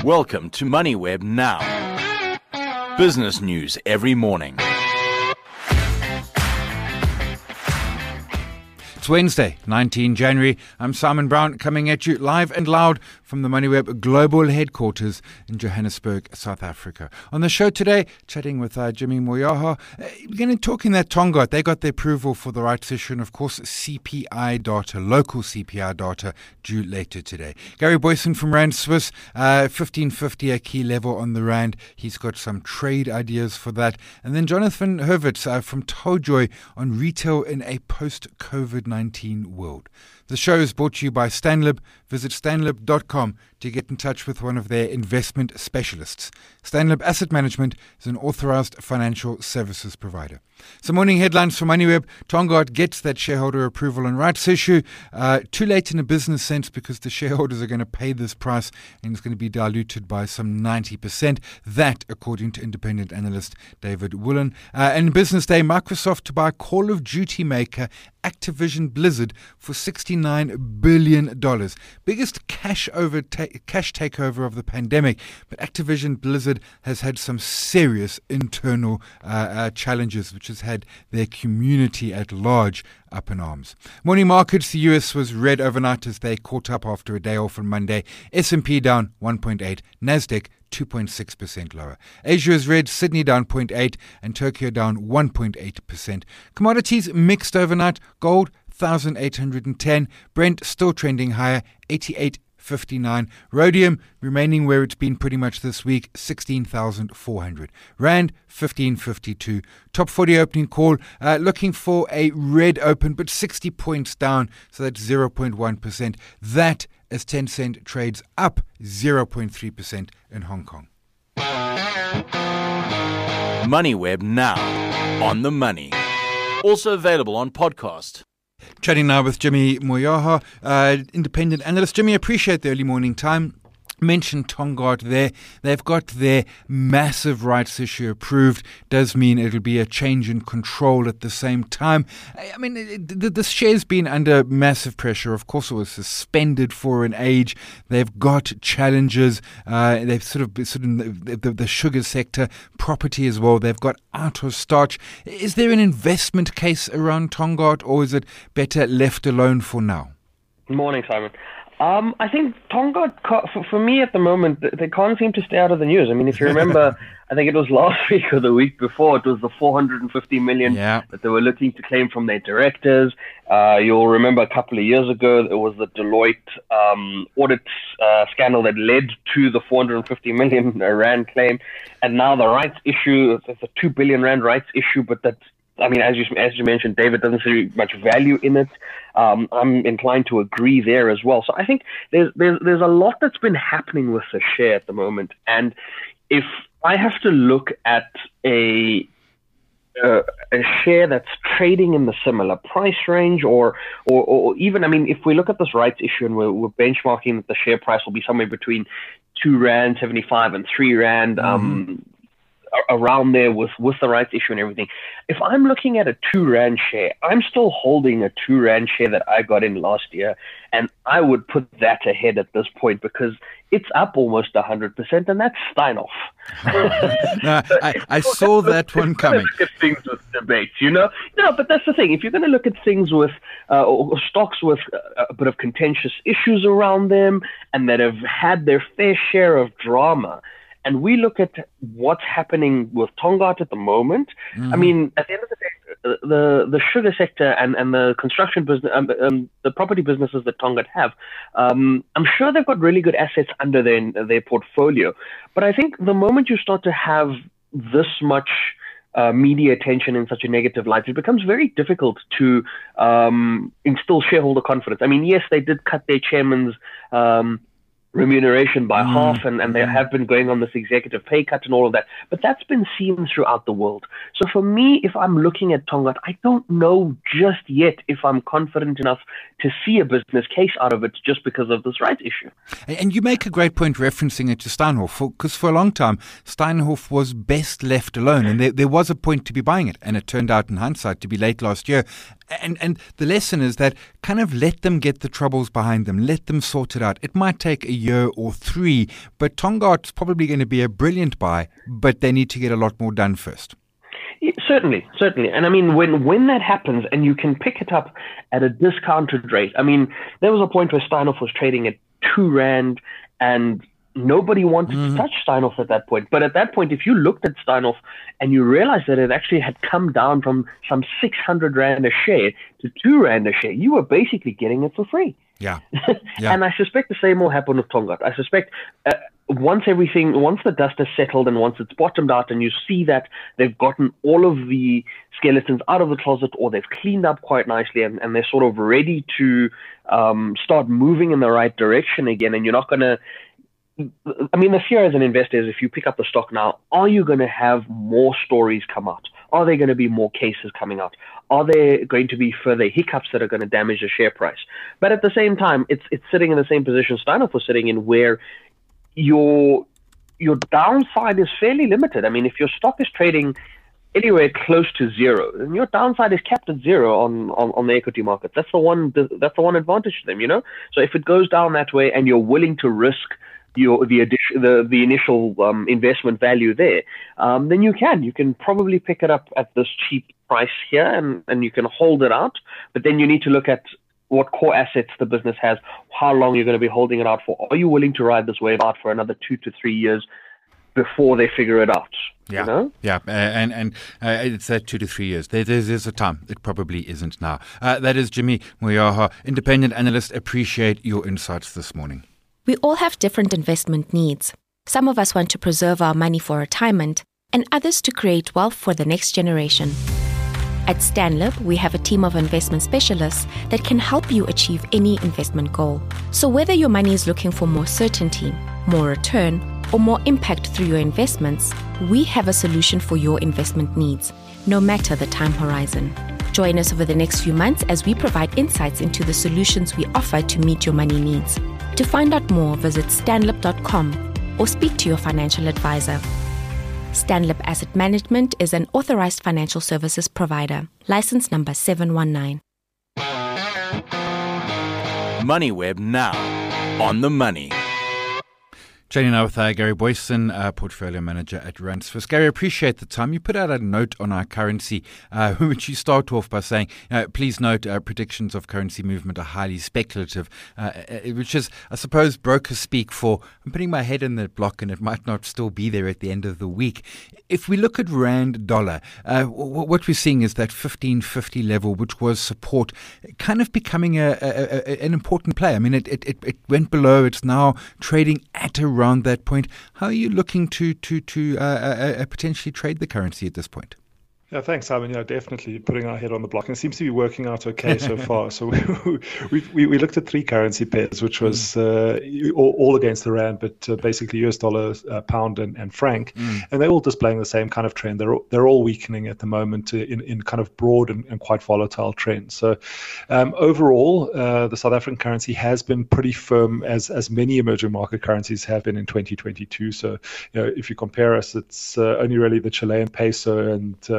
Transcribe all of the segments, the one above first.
Welcome to MoneyWeb Now. Business news every morning. It's Wednesday, 19 January. I'm Simon Brown, coming at you live and loud from the MoneyWeb Global Headquarters in Johannesburg, South Africa. On the show today, chatting with Jimmy Moyaha. We're going to talk in that Tongaat. They got the approval for the rights issue and, of course, CPI data, local CPI data, due later today. Gary Boyson from Rand Swiss, 1550 a key level on the Rand. He's got some trade ideas for that. And then Jonathan Hurwitz from Tojoy on retail in a post-COVID-19 world. The show is brought to you by Stanlib. Visit stanlib.com to get in touch with one of their investment specialists. Stanlib Asset Management is an authorized financial services provider. Some morning headlines from MoneyWeb. Tongaat gets that shareholder approval and rights issue. Too late in a business sense because the shareholders are going to pay this price and it's going to be diluted by some 90%. That, according to independent analyst David Woolen. And Business Day, Microsoft to buy Call of Duty maker Activision Blizzard for $69 billion. Biggest cash takeover of the pandemic. But Activision Blizzard has had some serious internal challenges, which has had their community at large up in arms. Morning markets, the US was red overnight as they caught up after a day off on Monday. S&P down 1.8, Nasdaq 2.6% lower. Asia is red, Sydney down 0.8 and Tokyo down 1.8%. Commodities mixed overnight. Gold 1,810, Brent still trending higher, 88.59. Rhodium remaining where it's been pretty much this week, 16,400. Rand 15.52. Top 40 opening call, looking for a red open, but 60 points down, so that's 0.1%. That as Tencent trades up 0.3% in Hong Kong. MoneyWeb Now, on the money. Also available on podcast. Chatting now with Jimmy Moyaha, independent analyst. Jimmy, appreciate the early morning time. Mentioned Tongaat there. They've got their massive rights issue approved. Does mean it'll be a change in control at the same time. I mean, this share's been under massive pressure. Of course, it was suspended for an age. They've got challenges. They've sort of the sugar sector, property as well. They've got out of starch. Is there an investment case around Tongaat, or is it better left alone for now? Morning, Simon. I think Tongaat, for me at the moment, they can't seem to stay out of the news. I mean, if you remember, I think it was last week or the week before, it was the $450 million that they were looking to claim from their directors. You'll remember a couple of years ago, it was the Deloitte audit scandal that led to the 450 million Rand claim. And now the rights issue, it's a 2 billion Rand rights issue, but that's, I mean, as you mentioned, David doesn't see much value in it. I'm inclined to agree there as well. So I think there's a lot that's been happening with the share at the moment. And if I have to look at a share that's trading in the similar price range, or even, I mean, if we look at this rights issue and we're benchmarking that the share price will be somewhere between R2.75 and R3, around there with the rights issue and everything. If I'm looking at a R2 share, I'm still holding a R2 share that I got in last year, and I would put that ahead at this point because it's up almost 100%, and that's Steinhoff. No, I saw that one coming. Look at things with debates, you know? No, but that's the thing. If you're going to look at things with or stocks with a bit of contentious issues around them and that have had their fair share of drama, and we look at what's happening with Tongaat at the moment. I mean, at the end of the day, the sugar sector and the construction business, the property businesses that Tongaat have, I'm sure they've got really good assets under their portfolio. But I think the moment you start to have this much media attention in such a negative light, it becomes very difficult to instill shareholder confidence. I mean, yes, they did cut their chairman's remuneration by half, and they have been going on this executive pay cut and all of that, but that's been seen throughout the world. So for me, if I'm looking at Tongaat, I don't know just yet if I'm confident enough to see a business case out of it just because of this rights issue. And you make a great point referencing it to Steinhoff, because for a long time, Steinhoff was best left alone, and there was a point to be buying it, and it turned out in hindsight to be late last year. And the lesson is that kind of let them get the troubles behind them. Let them sort it out. It might take a year or 3, but Tongaat's probably going to be a brilliant buy, but they need to get a lot more done first. Yeah, certainly. And I mean, when that happens and you can pick it up at a discounted rate, I mean, there was a point where Steinhoff was trading at 2 Rand and nobody wanted to touch Steinhoff at that point. But at that point, if you looked at Steinhoff and you realized that it actually had come down from some 600 Rand a share to 2 Rand a share, you were basically getting it for free. Yeah. And I suspect the same will happen with Tongaat. I suspect once the dust has settled and once it's bottomed out and you see that they've gotten all of the skeletons out of the closet or they've cleaned up quite nicely and they're sort of ready to start moving in the right direction again, and you're not going to, I mean, the fear as an investor is if you pick up the stock now, are you going to have more stories come out? Are there going to be more cases coming out? Are there going to be further hiccups that are going to damage the share price? But at the same time, it's sitting in the same position Steinhoff was sitting in, where your downside is fairly limited. I mean, if your stock is trading anywhere close to 0, then your downside is capped at 0 on the equity market. That's the one advantage to them, you know. So if it goes down that way and you're willing to risk the initial investment value there, then you can probably pick it up at this cheap price here and you can hold it out. But then you need to look at what core assets the business has, how long you're going to be holding it out for. Are you willing to ride this wave out for another 2 to 3 years before they figure it out? Yeah, you know? And it's 2 to 3 years. There's a time. It probably isn't now. That is Jimmy Moyaha, independent analyst. Appreciate your insights this morning. We all have different investment needs. Some of us want to preserve our money for retirement, and others to create wealth for the next generation. At Stanlib, we have a team of investment specialists that can help you achieve any investment goal. So whether your money is looking for more certainty, more return, or more impact through your investments, we have a solution for your investment needs, no matter the time horizon. Join us over the next few months as we provide insights into the solutions we offer to meet your money needs. To find out more, visit stanlib.com or speak to your financial advisor. Stanlib Asset Management is an authorized financial services provider. License number 719. MoneyWeb now on the money. Chatting now with Gary Boyson, portfolio manager at Ransfus. Gary, appreciate the time. You put out a note on our currency, which you start off by saying, please note predictions of currency movement are highly speculative, which is, I suppose, broker speak for I'm putting my head in the block and it might not still be there at the end of the week. If we look at Rand dollar, what we're seeing is that 1550 level, which was support, kind of becoming an important play. I mean, it went below. It's now trading at around that point. How are you looking to potentially trade the currency at this point? Yeah, thanks, Simon. Yeah, definitely putting our head on the block, and it seems to be working out okay so far. So we looked at 3 currency pairs, which was all against the rand, but basically US dollar, pound, and franc, and they're all displaying the same kind of trend. They're all weakening at the moment in kind of broad and quite volatile trends. So overall, the South African currency has been pretty firm, as many emerging market currencies have been in 2022. So if you compare us, it's only really the Chilean peso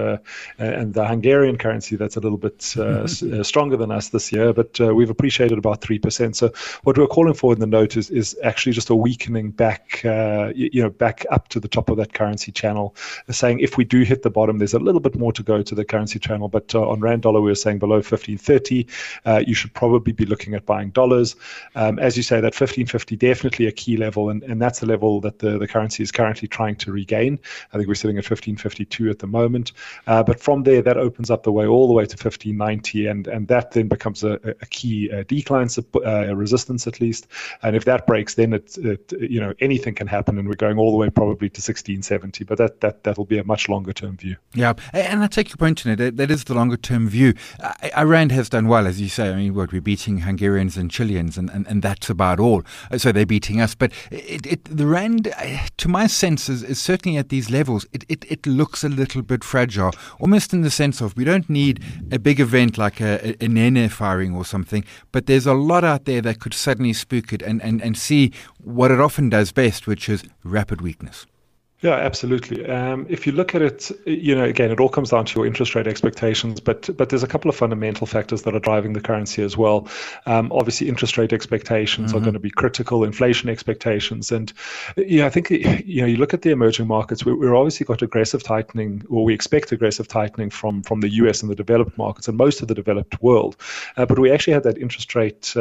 and the Hungarian currency that's a little bit stronger than us this year, but we've appreciated about 3%. So what we're calling for in the note is actually just a weakening back, back up to the top of that currency channel, saying if we do hit the bottom, there's a little bit more to go to the currency channel. But on Rand dollar, we were saying below 1530, you should probably be looking at buying dollars. As you say, that 1550 definitely a key level, and that's the level that the currency is currently trying to regain. I think we're sitting at 1552 at the moment. But from there, that opens up the way all the way to 1590, and that then becomes a key decline resistance at least. And if that breaks, then anything can happen, and we're going all the way probably to 1670. But that'll be a much longer term view. Yeah, and I take your point in it. That is the longer term view. Iran has done well, as you say. I mean, we're beating Hungarians and Chileans, and that's about all. So they're beating us. But the rand, to my sense, is certainly at these levels. It looks a little bit fragile. Almost in the sense of we don't need a big event like a Nene firing or something, but there's a lot out there that could suddenly spook it and see what it often does best, which is rapid weakness. Yeah, absolutely. If you look at it, again, it all comes down to your interest rate expectations, but there's a couple of fundamental factors that are driving the currency as well. Obviously, interest rate expectations are going to be critical, inflation expectations, and I think you look at the emerging markets. We're obviously got aggressive tightening, or we expect aggressive tightening from the US and the developed markets and most of the developed world. But we actually had that interest rate,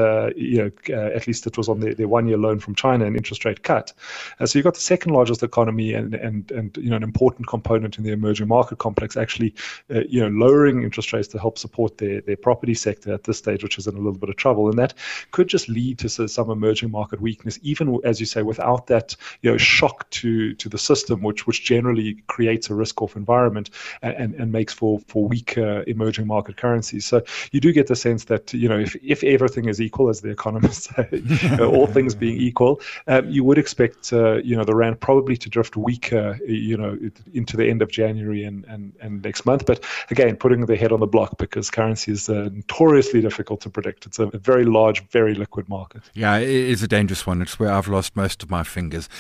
at least it was on their 1 year loan from China, an interest rate cut. So you've got the second largest economy and an important component in the emerging market complex actually lowering interest rates to help support their property sector at this stage, which is in a little bit of trouble, and that could just lead to some emerging market weakness, even as you say, without that shock to the system, which generally creates a risk-off environment and makes for weaker emerging market currencies. So you do get the sense that if everything is equal, as the economists say, all things being equal, you would expect the rand probably to drift weaker into the end of January and next month. But again, putting their head on the block, because currency is notoriously difficult to predict. It's a very large, very liquid market. Yeah, it is a dangerous one. It's where I've lost most of my fingers.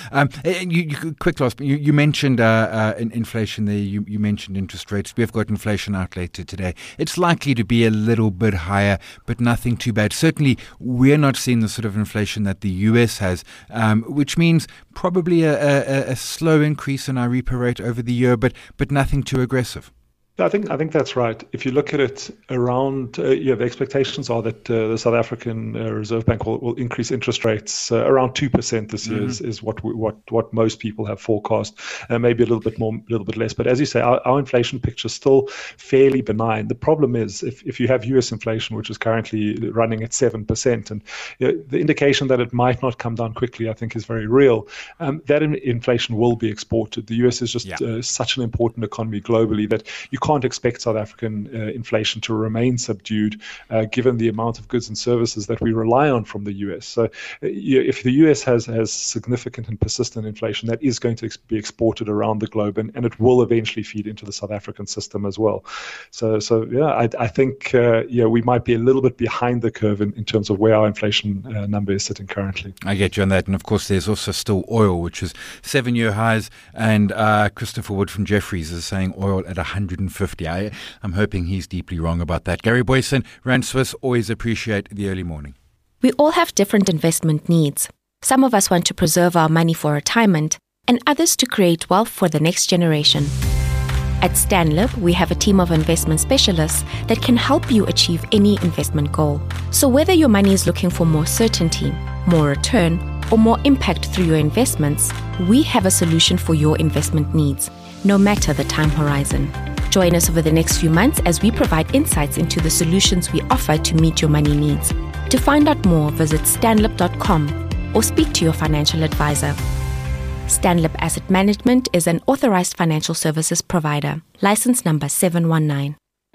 Quick last, you mentioned inflation there. You mentioned interest rates. We've got inflation out later today. It's likely to be a little bit higher, but nothing too bad. Certainly, we're not seeing the sort of inflation that the US has, which means probably a slow increase in our repo rate over the year, but nothing too aggressive. I think that's right. If you look at it around, the expectations are that the South African Reserve Bank will increase interest rates around 2% this year is what most people have forecast, maybe a little bit more, a little bit less. But as you say, our inflation picture is still fairly benign. The problem is if you have US inflation, which is currently running at 7%, and the indication that it might not come down quickly, I think, is very real. That inflation will be exported. The US is just such an important economy globally that you can't expect South African inflation to remain subdued, given the amount of goods and services that we rely on from the US. So if the US has significant and persistent inflation, that is going to be exported around the globe, and it will eventually feed into the South African system as well. So I think we might be a little bit behind the curve in terms of where our inflation number is sitting currently. I get you on that. And of course, there's also still oil, which is 7-year highs. And Christopher Wood from Jefferies is saying oil at 150. I'm hoping he's deeply wrong about that. Gary Boyson, Rand Swiss, always appreciate the early morning. We all have different investment needs. Some of us want to preserve our money for retirement, and others to create wealth for the next generation. At Stanlib, we have a team of investment specialists that can help you achieve any investment goal. So whether your money is looking for more certainty, more return, or more impact through your investments, we have a solution for your investment needs, no matter the time horizon. Join us over the next few months as we provide insights into the solutions we offer to meet your money needs. To find out more, visit stanlib.com or speak to your financial advisor. Stanlib Asset Management is an authorized financial services provider. License number 719.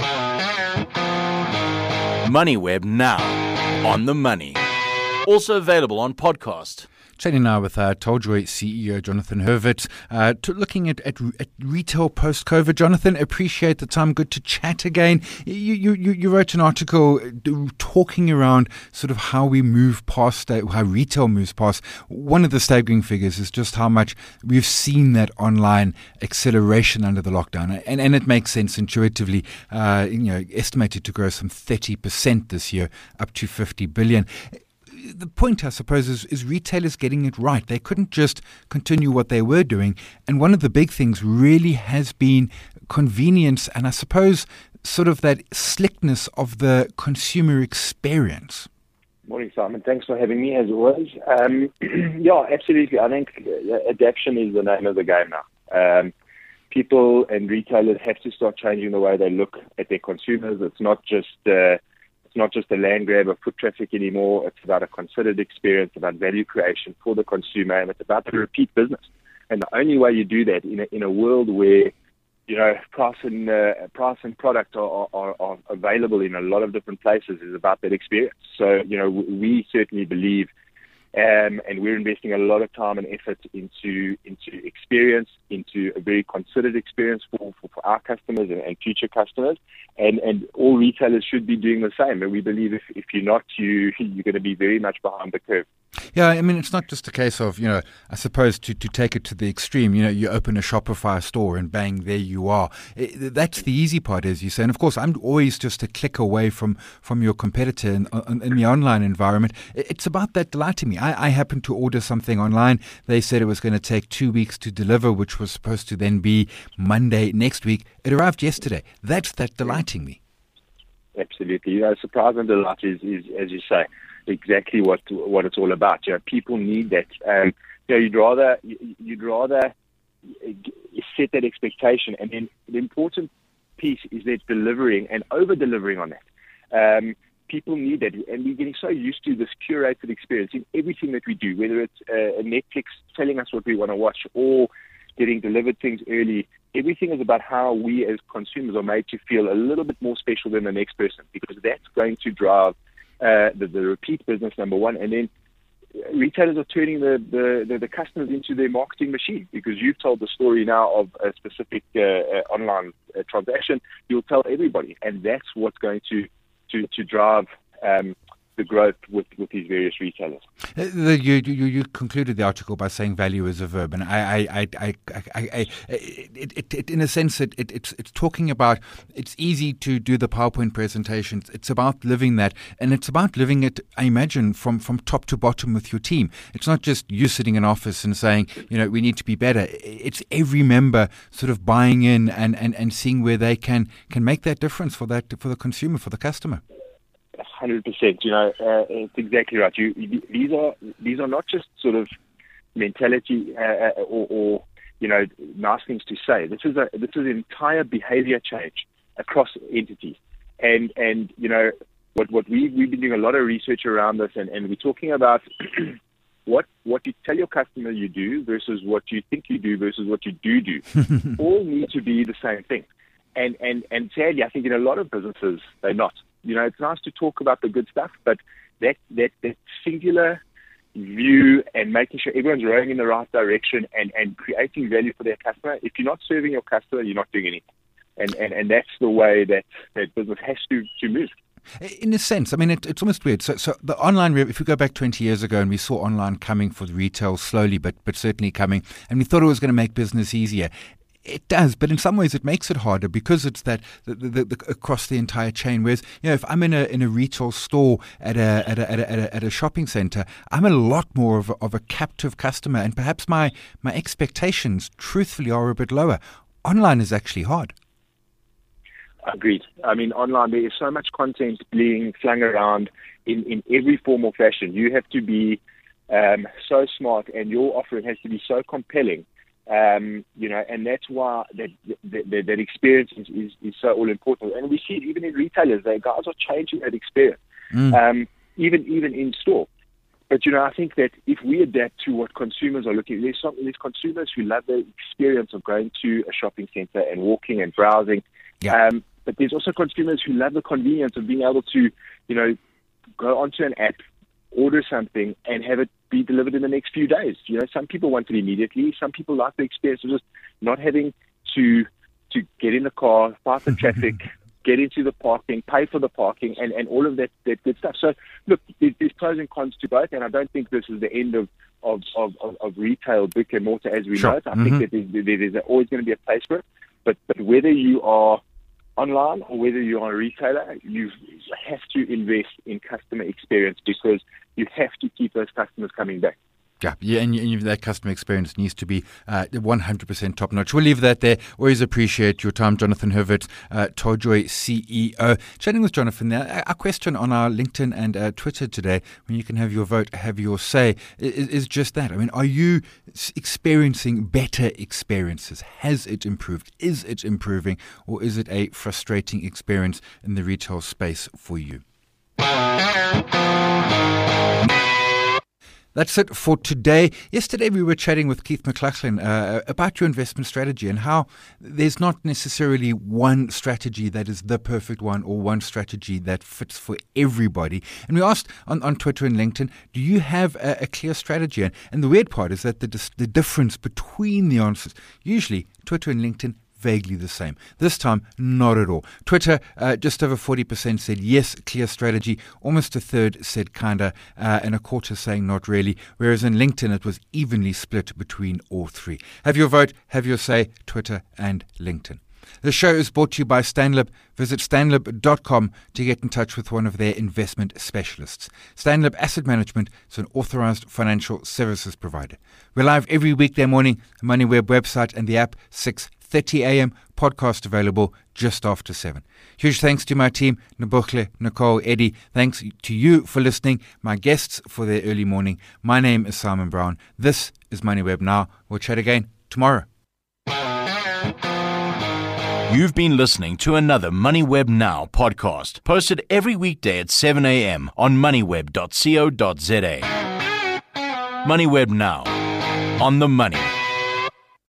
MoneyWeb now, on the money. Also available on podcast. Chatting now with Tolljoy CEO Jonathan Hurwitz, looking at retail post-COVID. Jonathan, appreciate the time. Good to chat again. You wrote an article talking around sort of how we move past, how retail moves past. One of the staggering figures is just how much we've seen that online acceleration under the lockdown, and it makes sense intuitively. Estimated to grow some 30% this year, up to 50 billion. The point, I suppose, is retailers getting it right. They couldn't just continue what they were doing. And one of the big things really has been convenience and I suppose sort of that slickness of the consumer experience. Morning, Simon. Thanks for having me, as always. Yeah, absolutely. I think adaptation is the name of the game now. People and retailers have to start changing the way they look at their consumers. It's not just a land grab of foot traffic anymore. It's about a considered experience, about value creation for the consumer, and it's about the repeat business. And the only way you do that in a world where price and product are available in a lot of different places is about that experience. So we certainly believe, and we're investing a lot of time and effort into experience, into a very considered experience for our customers and future customers, and all retailers should be doing the same. And we believe if you're not, you're going to be very much behind the curve. Yeah, I mean, it's not just a case of, I suppose to take it to the extreme, you open a Shopify store and bang, there you are. That's the easy part, as you say. And of course, I'm always just a click away from your competitor in the online environment. It's about that delighting me. I happened to order something online. They said it was going to take 2 weeks to deliver, which was supposed to then be Monday next week. It arrived yesterday. That's that delighting me. Absolutely. Surprise and delight is, as you say, exactly what it's all about. People need that. You'd rather set that expectation, and then the important piece is that delivering and over-delivering on that. People need that, and we're getting so used to this curated experience in everything that we do, whether it's a Netflix telling us what we want to watch or getting delivered things early. Everything is about how we as consumers are made to feel a little bit more special than the next person, because that's going to drive the repeat business, number one. And then retailers are turning the customers into their marketing machine, because you've told the story now of a specific online transaction. You'll tell everybody, and that's what's going to drive the growth with these various retailers. You concluded the article by saying value is a verb, and in a sense, it's talking about, it's easy to do the PowerPoint presentations. It's about living that, and it's about living it, I imagine, from top to bottom with your team. It's not just you sitting in office and saying, we need to be better. It's every member sort of buying in and seeing where they can make that difference for the consumer, for the customer. 100%. It's exactly right. These are not just sort of mentality or nice things to say. This is an entire behavior change across entities. And what we've been doing a lot of research around this, and we're talking about what you tell your customer you do versus what you think you do versus what you do. All need to be the same thing. And sadly, I think in a lot of businesses they're not. It's nice to talk about the good stuff, but that singular view and making sure everyone's rowing in the right direction and creating value for their customer. If you're not serving your customer, you're not doing anything. And that's the way that business has to move. In a sense, I mean, it's almost weird. So the online, if we go back 20 years ago and we saw online coming for retail slowly, but certainly coming, and we thought it was going to make business easier. It does, but in some ways it makes it harder, because it's that the across the entire chain. Whereas, if I'm in a retail store at a shopping center, I'm a lot more of a captive customer, and perhaps my expectations, truthfully, are a bit lower. Online is actually hard. Agreed. I mean, online there is so much content being flung around in every form or fashion. You have to be so smart, and your offering has to be so compelling. And that's why that experience is so all important. And we see it even in retailers. Guys are changing that experience, even in store. But I think that if we adapt to what consumers are looking, there's consumers who love the experience of going to a shopping center and walking and browsing. Yeah. But there's also consumers who love the convenience of being able to, go onto an app, order something, and have it be delivered in the next few days. Some people want it immediately. Some people like the experience of just not having to get in the car, fight the traffic, get into the parking, pay for the parking, and all of that good stuff. So, look, there's pros and cons to both, and I don't think this is the end of retail, brick and mortar as we know it. I think that there's always going to be a place for it. But whether you are online or whether you are a retailer, you have to invest in customer experience, because you have to keep those customers coming back. Yeah, and that customer experience needs to be 100% top notch. We'll leave that there. Always appreciate your time, Jonathan Hurwitz, Toyjoy CEO. Chatting with Jonathan there. Our question on our LinkedIn and Twitter today, when you can have your vote, have your say, is just that. I mean, are you experiencing better experiences? Has it improved? Is it improving? Or is it a frustrating experience in the retail space for you? That's it for today. Yesterday we were chatting with Keith McLachlan about your investment strategy and how there's not necessarily one strategy that is the perfect one or one strategy that fits for everybody. And we asked on Twitter and LinkedIn, do you have a clear strategy? And the weird part is that the difference between the answers, usually Twitter and LinkedIn, vaguely the same. This time, not at all. Twitter, just over 40% said yes, clear strategy. Almost a third said kinda, and a quarter saying not really. Whereas in LinkedIn, it was evenly split between all three. Have your vote, have your say, Twitter and LinkedIn. The show is brought to you by Stanlib. Visit stanlib.com to get in touch with one of their investment specialists. Stanlib Asset Management is an authorized financial services provider. We're live every weekday morning, the MoneyWeb website and the app, 6:30 a.m., podcast available just after 7. Huge thanks to my team, Nabukhle, Nicole, Eddie. Thanks to you for listening, my guests for their early morning. My name is Simon Brown. This is MoneyWeb Now. We'll chat again tomorrow. You've been listening to another MoneyWeb Now podcast, posted every weekday at 7 a.m. on moneyweb.co.za. MoneyWeb Now, on the money.